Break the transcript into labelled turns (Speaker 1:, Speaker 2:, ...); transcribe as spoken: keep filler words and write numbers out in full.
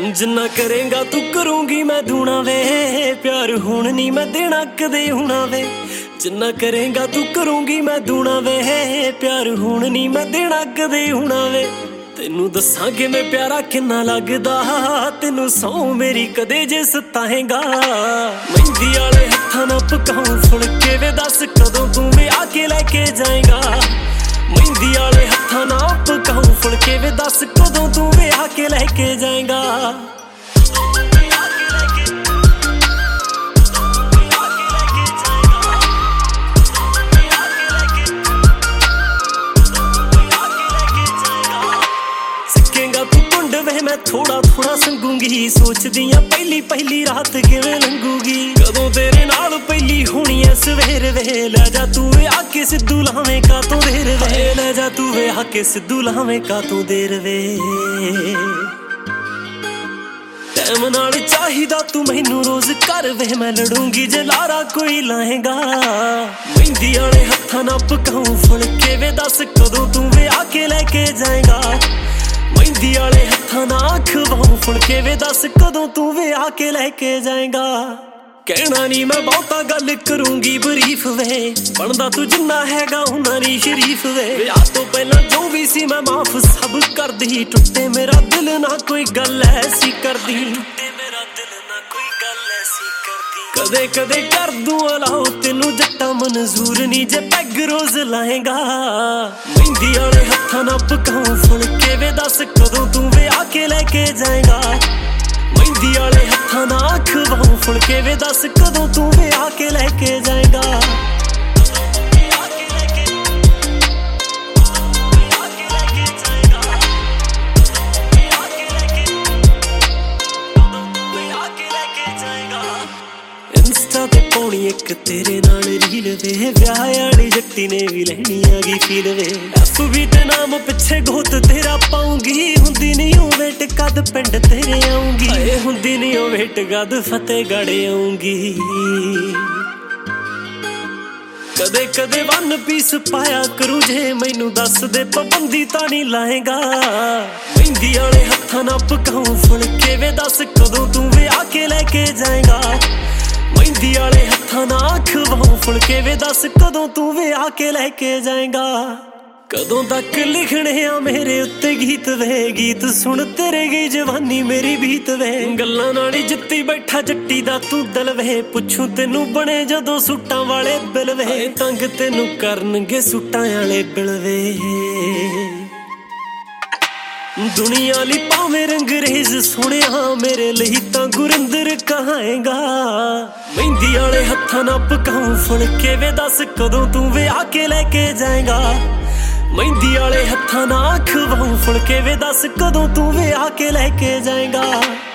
Speaker 1: जिन्ना करेगा तू करूंगी मैं दूना वे, प्यार हुण नहीं मैं देना कदे होना वे। जिन्ना करेगा तू करूंगी मैं दूना वे, प्यार हुण नहीं मैं देना कदे होना वे। तेनू दसांगे मैं प्यारा किन्ना लगदा, तेनू सौ मेरी कदे जे सताएगा। मेहंदी वाले हत्थां नाल पकाऊं फुलके वे, दस कदों तू वे आके लेके जाएगा। मेहंदी वाले हत्थां नाल पकाऊं फुलके वे, दस कदों तू वे आके लेके जाएगा। मैं थोड़ा थोड़ा संगूंगी, सोचदियां पहली पहली रात किवें लंघूगी। कदों तेरे नाल पहली होनी ऐ सवेर वे, ले जा तू वे आके सिद्धू लावें का तू देर वे। ले जा तू वे आके सिद्धू लावें का तू देर वे। टैम नाल चाहिदा तू मैनू रोज कर वे, मैं लड़ूंगी जे लारा कोई लाएगा। मेहंदी वाले हत्थां नाल पकाऊं फुलके वे, दस कदों तू वे आके लेके जाएगा। मेहंदी वाले हत्थां नाल खवाऊं फुलके वे, दस कदों तू वे आके लेके जाएगा। कहना नहीं मैं बहुता गल करूंगी बरीफ वे, बनदा तू जिन्ना हैगा उन्ना नहीं शरीफ वे। विआह तो पहला जो भी सी मैं माफ सब कर दी, टुटे मेरा दिल ना कोई गल ऐसी कर दी। टुटे मेरा दिल ना कोई गल ऐसी कर दी। कदे कदे कर दूं अलाओ तेनू जट्टा मंजूर नहीं जे पैग रोज लाएगा। मेहंदी वाले हत्थां नाल पकाऊं फुलके वे, दस कदों तू वे आके लेके जाएगा। मेहंदी वाले हत्थां नाल खवाऊं फुलके वे, दस कदों तू वे आके लेके जाएगा। इंस्टा ते पाउणी इक तेरे नाल रील वे, विआह वाली जट्टी ने भी लैनी आगी फील वे। एफ बी ते नाम पिछे गोत तेरा पाऊंगी, हुंदी नहीं ओ वेट कद पिंड तेरे आऊंगी। ए हुंदी नहीं ओ वेट कद फतेहगढ़ आऊंगी। कदे कदे वन पीस पाया करूं जे मैनू दस दे, पाबंदी तां नहीं लाएगा। मेहंदी वाले हत्थां नाल पकाऊं फुलके वे, दस कदों तू वे आके लेके जाएगा। मेहंदी वाले हत्थां नाल खवाऊं फुलके वे, दस कदों तू वे आके लेके जाएगा। कदों तक लिखने आ मेरे उत्ते गीत वे, गीत सुन तेरे गई जवानी मेरी बीत वे। गल्लां नाल जित्ती बैठा जट्टी दा तू दिल वे, पुछूं तेनू बने जदों सूटां वाले बिल वे। तंग तेनू करनगे सूटां वाले बिल वे। दुनिया ली भावें रंगरेज सोहणिया, मेरे लई तां गुरिंदर कहाएगा। मेहंदी वाले हत्थां नाल पकाऊं फुलके वे, दस कदों तू वे आके लेके जाएगा। मेहंदी वाले हत्थां नाल खवाऊं फुलके वे, दस कदों तू वे आके लेके जाएगा।